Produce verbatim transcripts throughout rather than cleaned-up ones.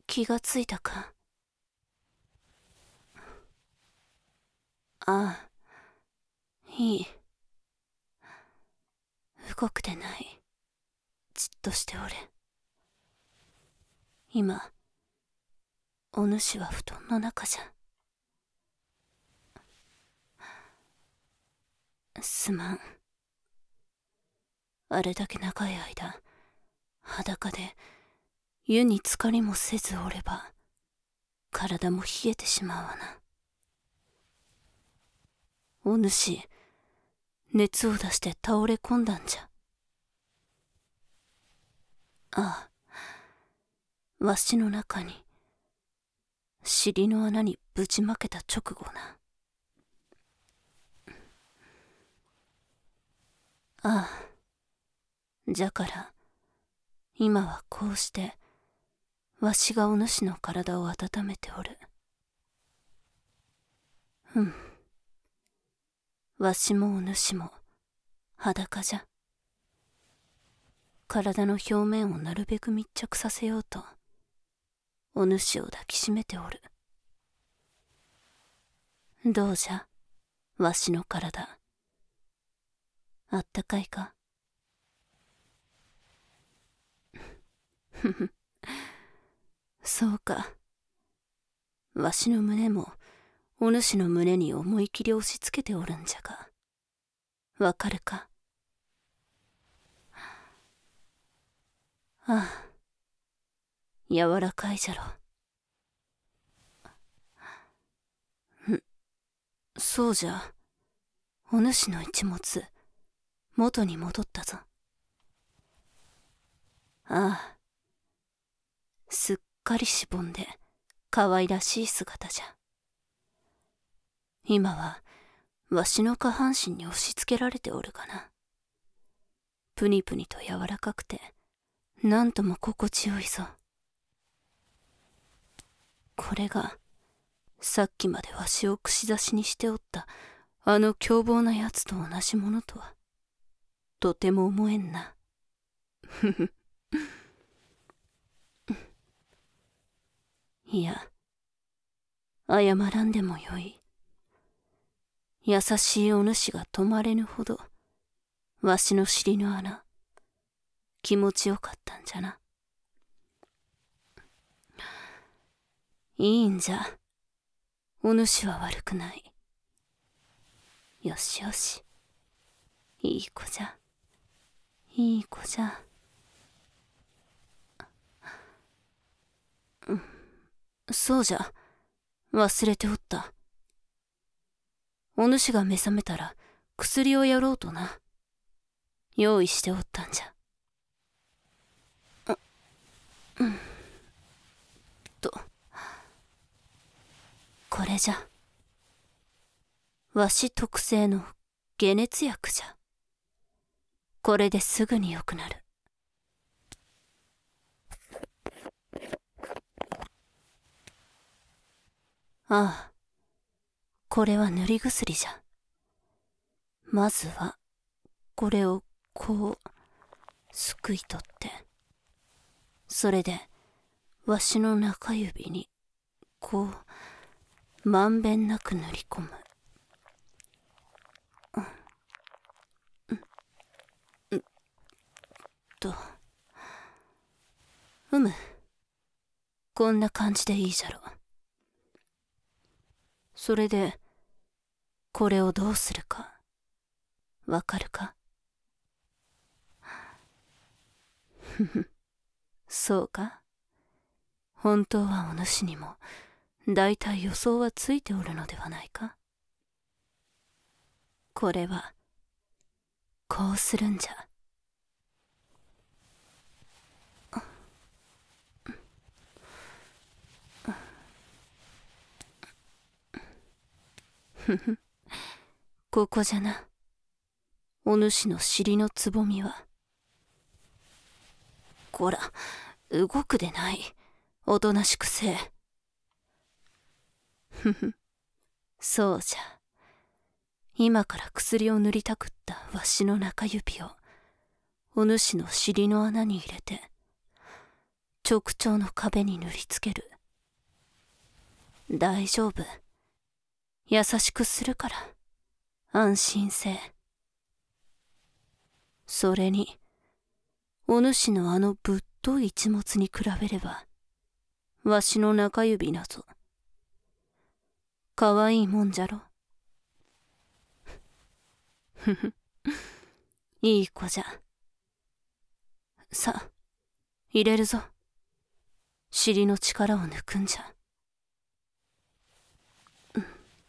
気がついたか。ああ、いい。動くでない。じっとしておれ。今、お主は布団の中じゃ。すまん。あれだけ長い間、裸で湯に浸かりもせずおれば、体も冷えてしまうわな。お主、熱を出して倒れ込んだんじゃ。ああ、わしの中に、尻の穴にぶちまけた直後な。ああ、じゃから、今はこうして、わしがお主の体を温めておる。うん。わしもお主も、裸じゃ。体の表面をなるべく密着させようと、お主を抱きしめておる。どうじゃ、わしの体。あったかいか。ふふ、そうか。わしの胸も、お主の胸に思い切り押し付けておるんじゃが。わかるか。ああ、柔らかいじゃろ。ん、そうじゃ。お主の一物、元に戻ったぞ。ああ、すっかりしぼんで、可愛らしい姿じゃ。今は、わしの下半身に押し付けられておるがな。ぷにぷにと柔らかくて、なんとも心地よいぞ。これが、さっきまでわしを串刺しにしておった、あの凶暴なやつと同じものとは、とても思えんな。ふふ。いや、謝らんでもよい。優しいお主が止まれぬほど、わしの尻の穴、気持ちよかったんじゃな。いいんじゃ。お主は悪くない。よしよし。いい子じゃ。いい子じゃ。うん、そうじゃ。忘れておった。お主が目覚めたら薬をやろうとな。用意しておったんじゃ。う、うん。と。これじゃ。わし特製の解熱薬じゃ。これですぐに良くなる。ああ、これは塗り薬じゃ。まずは、これをこう、すくい取って、それで、わしの中指に、こう、まんべんなく塗り込む。うん、うん、と、うむ。こんな感じでいいじゃろ。それで、これをどうするか、わかるか。ふふ、そうか。本当はお主にも、だいたい予想はついておるのではないか。これは、こうするんじゃ。ふふ、ここじゃな。お主の尻のつぼみは。こら、動くでない。おとなしくせえ。ふふ、そうじゃ。今から薬を塗りたくったわしの中指を、お主の尻の穴に入れて、 直腸の壁に塗りつける。大丈夫。優しくするから。安心せえ。それに、お主のあのぶっとい一物に比べれば、わしの中指なぞ。かわいいもんじゃろ。ふふ、いい子じゃ。さ、入れるぞ。尻の力を抜くんじゃ。うん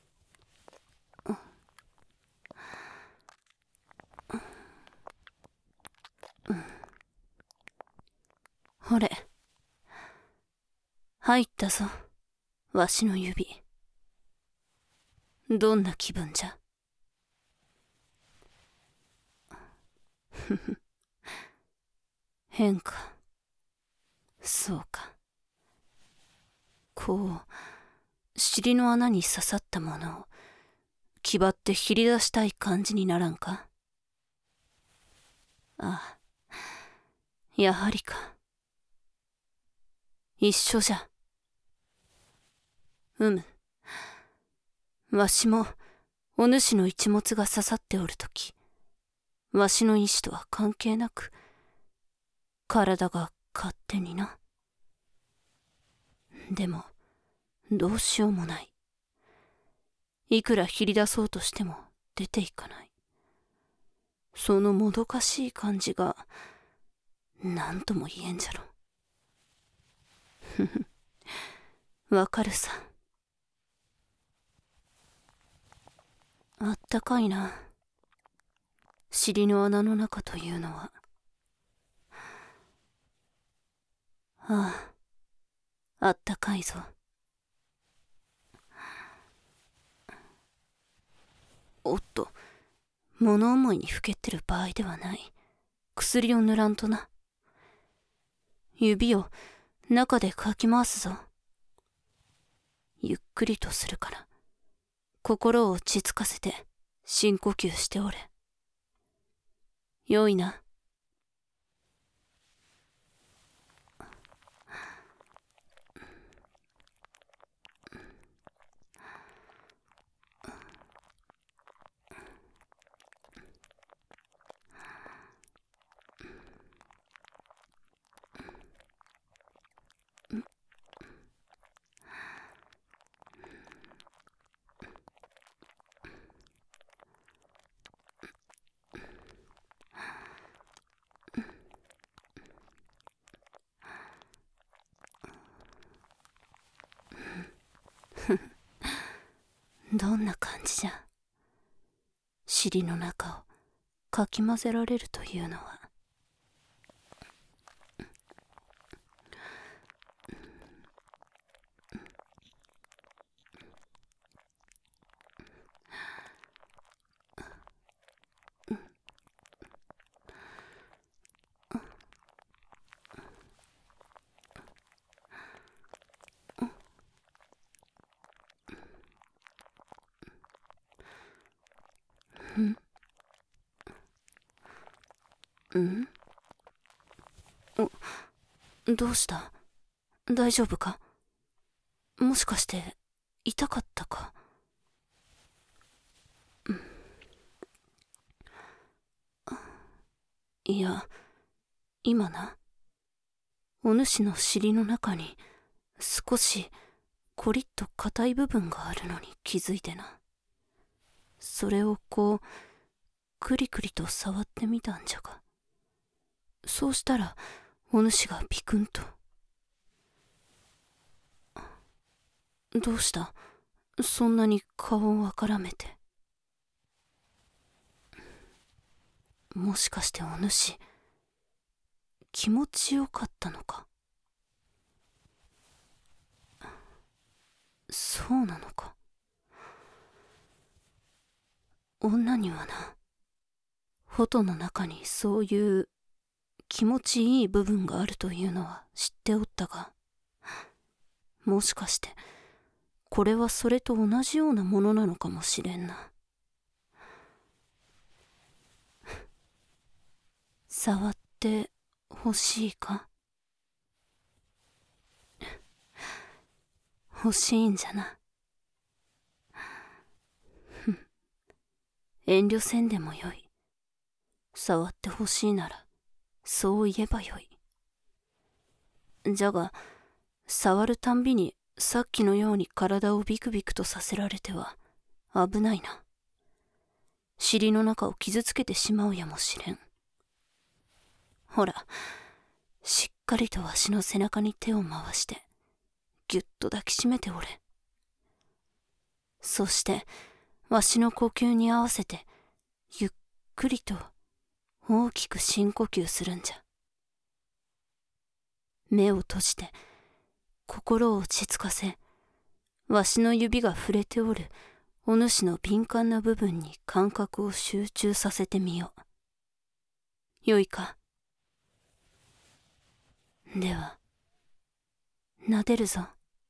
うん、ほれ、入ったぞ、わしの指。どんな気分じゃ。ふふ、変か。そうか。こう、尻の穴に刺さったものを、気張って切り出したい感じにならんか。ああ、やはりか。一緒じゃ。うむ。わしも、お主の一物が刺さっておるとき、わしの意志とは関係なく、体が勝手にな。でも、どうしようもない。いくら切り出そうとしても出ていかない。そのもどかしい感じが、何とも言えんじゃろ。ふふ、わかるさ。あったかいな。尻の穴の中というのは。ああ、あったかいぞ。おっと、物思いにふけってる場合ではない。薬を塗らんとな。指を中でかき回すぞ。ゆっくりとするから、心を落ち着かせて深呼吸しておれ。よいな。どんな感じじゃ。尻の中をかき混ぜられるというのは。んんお、どうした？大丈夫か？もしかして痛かったか？いや、今な、お主の尻の中に少しコリッと硬い部分があるのに気づいてな。それをこうクリクリと触ってみたんじゃが、そうしたらお主がピクンと。どうした？そんなに顔をあからめて。もしかしてお主、気持ちよかったのか？そうなのか。女にはな、ホの中にそういう気持ちいい部分があるというのは知っておったが、もしかしてこれはそれと同じようなものなのかもしれんな。触ってほしいか？ 欲しいんじゃな。ふん、遠慮せんでもよい。触って欲しいならそう言えばよい。じゃが触るたんびにさっきのように体をビクビクとさせられては危ないな。尻の中を傷つけてしまうやもしれん。ほら、しっかりとわしの背中に手を回してぎゅっと抱きしめておれ。そしてわしの呼吸に合わせてゆっくりと大きく深呼吸するんじゃ。目を閉じて心を落ち着かせ、わしの指が触れておるお主の敏感な部分に感覚を集中させてみよう。よいか。では撫でるぞ。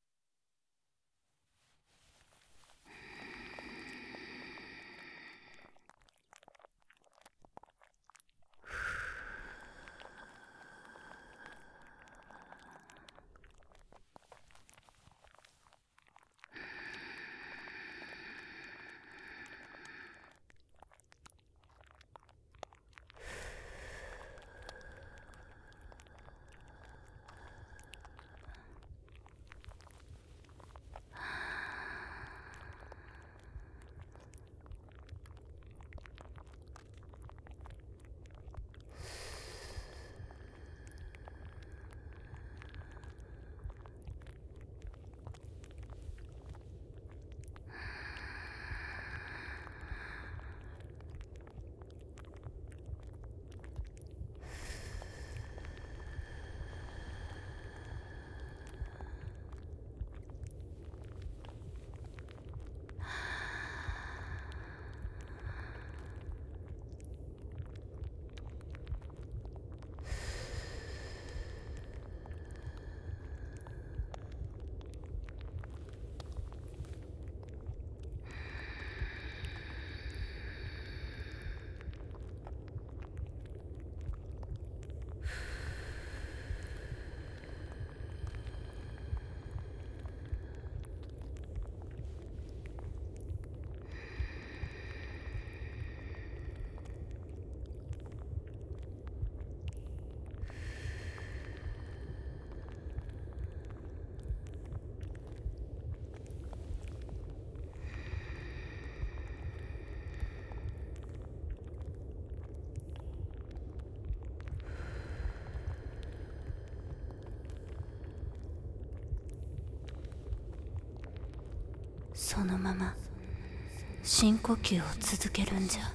そのまま深呼吸を続けるんじゃ。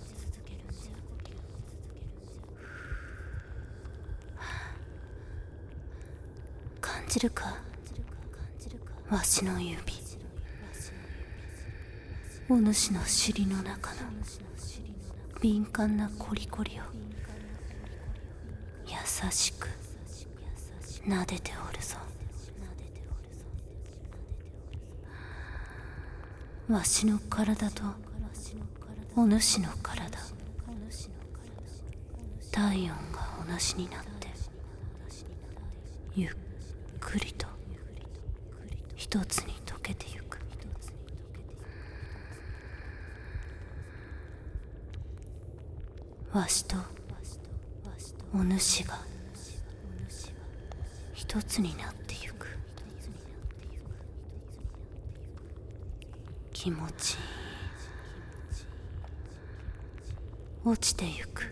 感じるか、わしの指。お主の尻の中の敏感なコリコリを優しく撫でておるぞ。わしの体とお主の体、体温が同じになってゆっくりと一つに溶けてゆく。わしとお主が一つになってゆく。気持ちいい。落ちてゆく。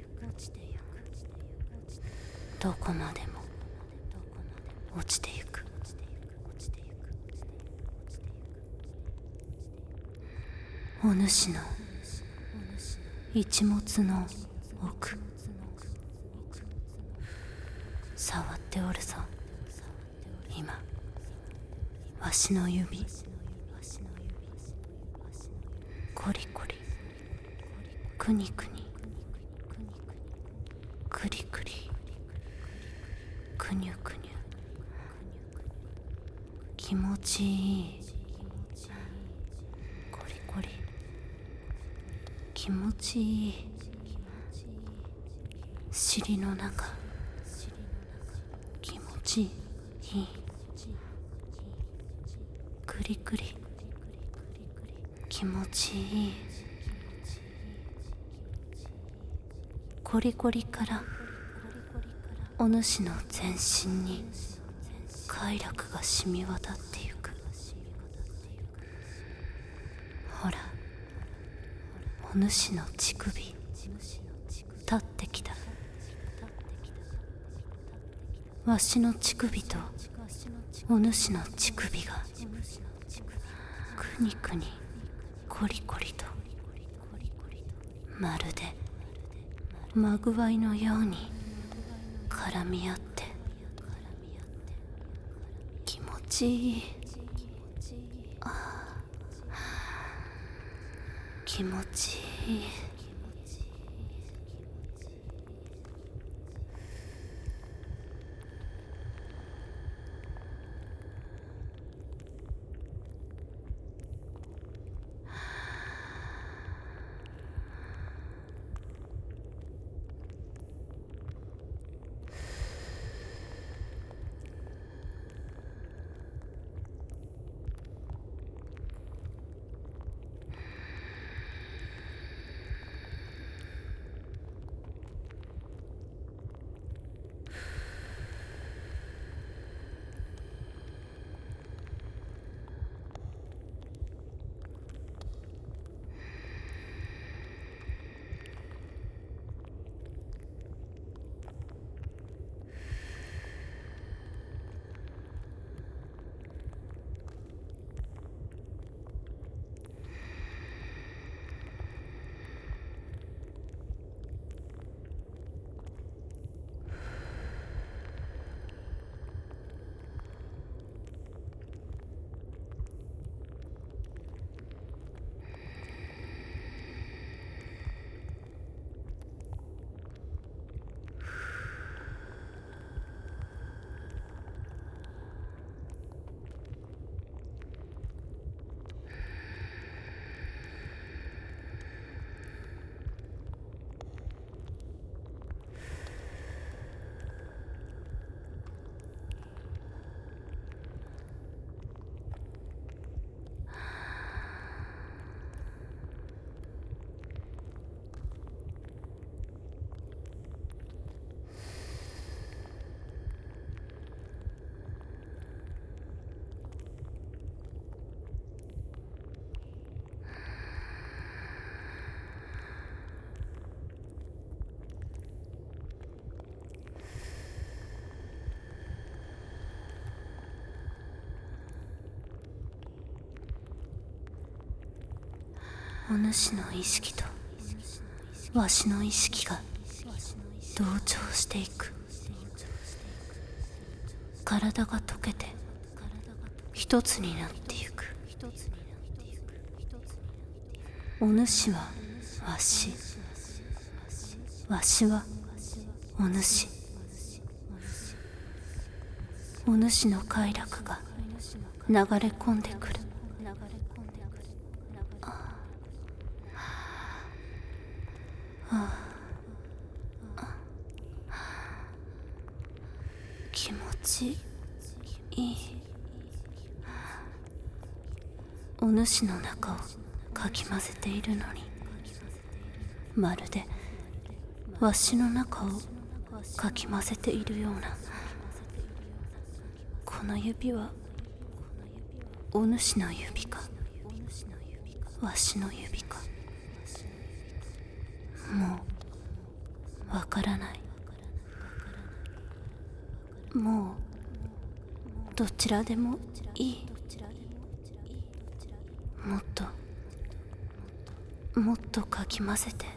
どこまでも落ちてゆく。お主の一物の奥、触っておるぞ。今わしの指、コリコリ、くにくに、くりくり、くにゅくにゅ。気持ちいい。コリコリ、気持ちいい。尻の中、気持ちいい。 くりくり気持ちいい。コリコリからお主の全身に快楽が染み渡ってゆく。ほら、お主の乳首立ってきた。わしの乳首とお主の乳首がくにくにコリコリとまるでまぐわいのように絡み合って気持ちいい。ああ、気持ちいい。お主の意識とわしの意識が同調していく。体が溶けて一つになってゆく。お主はわし、わしはお主。お主の快楽が流れ込んでくる。気持ちいい。お主の中をかき混ぜているのに、まるでわしの中をかき混ぜているような。この指はお主の指かわしの指か、もうわからない。もうどちらでもいい。もっともっとかき混ぜて。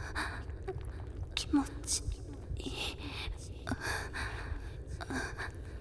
気持ちいい。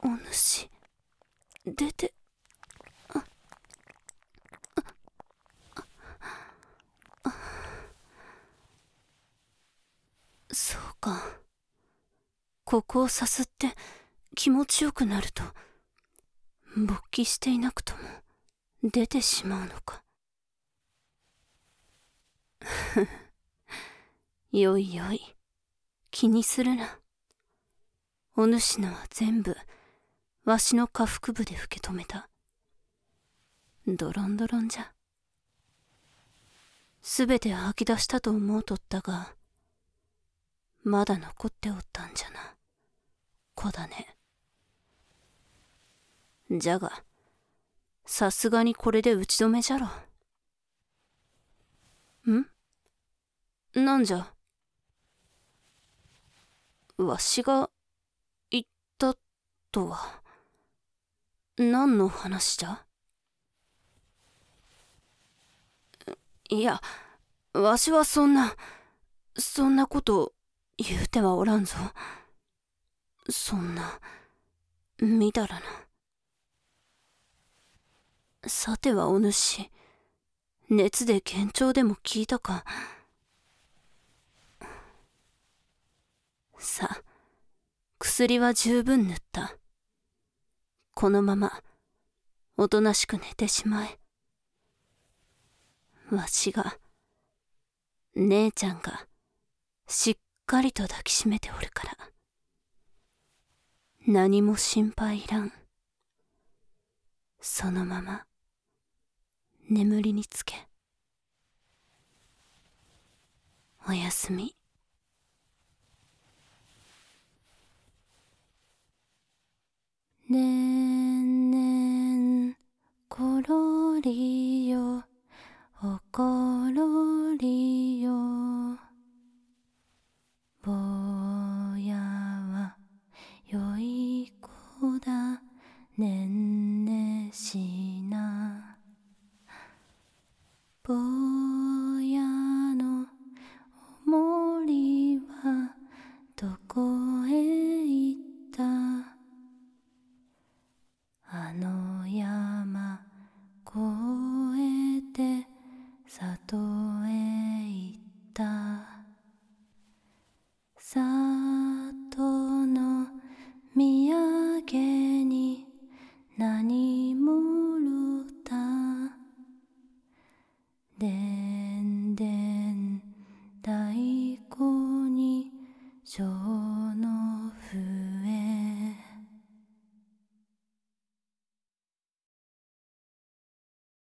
お主、出て、あ、あ、あ、そうか。ここをさすって気持ちよくなると、勃起していなくとも出てしまうのか。よいよい、気にするな。お主のは全部、わしの下腹部で受け止めた。ドロンドロンじゃ。すべて吐き出したと思うとったが、まだ残っておったんじゃな、子だね。じゃが、さすがにこれで打ち止めじゃろ。ん？なんじゃ。わしが言ったとは、何の話じゃ？いや、わしはそんな、そんなこと言うてはおらんぞ。そんな、見たらな。さてはお主、熱で幻聴でも聞いたか。さ、薬は十分塗った。このまま、おとなしく寝てしまえ。わしが、姉ちゃんが、しっかりと抱きしめておるから。何も心配いらん。そのまま、眠りにつけ。おやすみ。ねんねんころりよ、おころりよ。ぼやはよい子だねんねしな。ぼやのおもりはどこへ行った。あの山越えて里へ行った。里の土産に何もろた。でんでん太鼓にしょう